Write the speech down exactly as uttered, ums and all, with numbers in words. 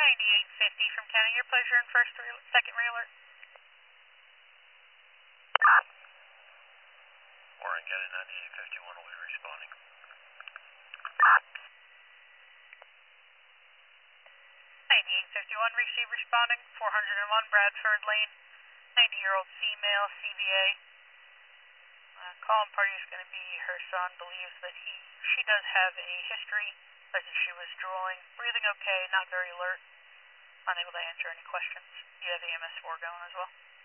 ninety-eight fifty from County, your pleasure in first, re second re-alert. Warren County ninety-eight fifty-one will be responding. ninety-eight fifty-one, receive responding, four oh one Bradford Lane, ninety-year-old female, C B A. Uh, calling party is going to be her son, believes that he, she does have a history, as if she was drooling, breathing okay, not very alert, unable to answer any questions. You have E M S four going as well.